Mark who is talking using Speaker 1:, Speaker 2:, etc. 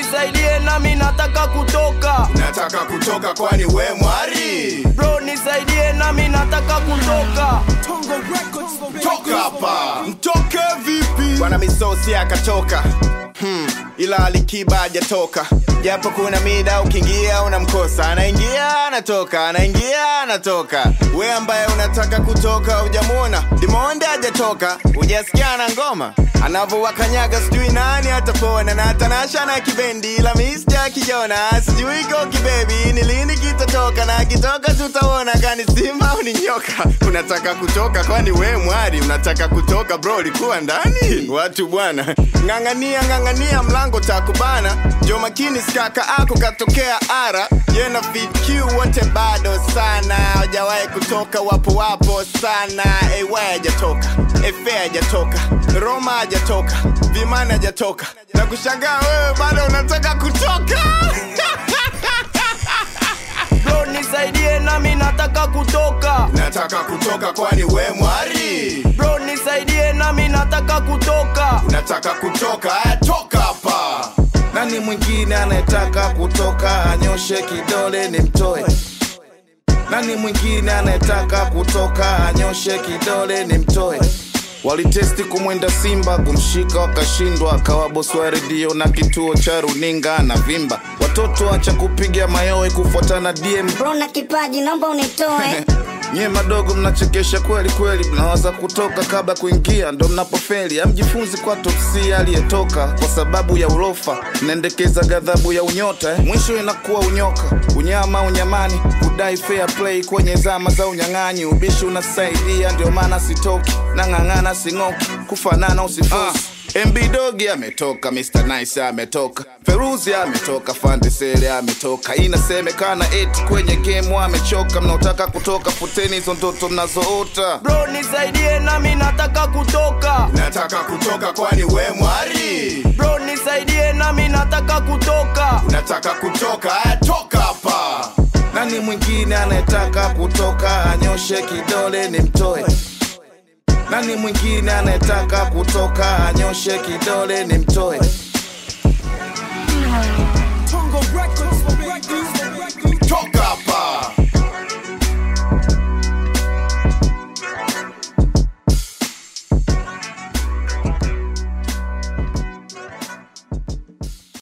Speaker 1: nisaidie nami nataka kutoka.
Speaker 2: Nataka kutoka kwani we mwari?
Speaker 1: Bro nisaidie nami nataka kutoka.
Speaker 2: Toka hapa. Mtoke vipi? Bwana misosi akatoka. Ila Alikiba hajatoka. Japo kuna mida ukiingia unamkosa. Anaingia anatoka, anaingia anatoka. We ambaye unataka kutoka hujamuona Dimonde hajatoka. Hujasikia na ngoma anavyowakanyaga sijui nani atapona. Na Tanasha na Kibendi ila Mr. Kijona sijui Koki baby ni lini kitatoka. Na kitoka tutaona kani simba au ni nyoka. Unataka kutoka kwani we mwari? Unataka kutoka bro likuwa ndani? Watu bwana ngangania mlango takubana. Jo makini skaka ako katokea ara. Yena fit Q wote bado sana. Hajawahi kutoka wapo sana. Ewe hajatoka, Efe hajatoka, Roma hajatoka, Vimana hajatoka. Na kushangaa wewe bado unataka kutoka.
Speaker 1: Bro nisaidie nami nataka kutoka.
Speaker 2: Nataka kutoka kwani we mwari?
Speaker 1: Bro nisaidie nami nataka kutoka.
Speaker 2: Unataka kutoka? Toka hapa.
Speaker 3: Nani mwingine anayetaka kutoka? Anyoshe kidole nimtoe. Nani mwingine anayetaka kutoka? Anyoshe kidole nimtoe. Walitesti kumwenda Simba kumshika wakashindwa. Akawa bosi wa redio na kituo cha runinga na vimba. Watoto acha kupiga mayowe kufuatana DM.
Speaker 4: Bro na kipaji naomba unitoe.
Speaker 3: Nye madogo mnachekesha kweli kweli. Mnawaza kutoka kabla kuingia ndo mnapofeli. Amjifunzi kwa topsi aliyetoka kwa sababu ya ulofa. Mnaendekeza ghadhabu ya unyota mwisho inakuwa unyoka. Unyama unyamani kudai fair play kwenye zama za unyang'anyi. Ubishi unasaidia ndio maana sitoki. Nang'ang'ana singoki kufanana usifosi. MB Dogi ametoka, Mr. Nice ametoka, Feruzi ametoka, Fandesele ametoka. Inasemekana eti kwenye game amechoka. Mnaotaka kutoka futeni hizo ndoto mnazoota.
Speaker 1: Bro nisaidie nami nataka kutoka.
Speaker 2: Nataka kutoka kwani we mwari?
Speaker 1: Bro nisaidie nami nataka kutoka.
Speaker 2: Unataka kutoka? Toka hapa.
Speaker 3: Nani mwingine anayetaka kutoka? Anyoshe kidole nimtoe. Nani mwingine anayetaka kutoka? Anyoshe kidole nimtoe.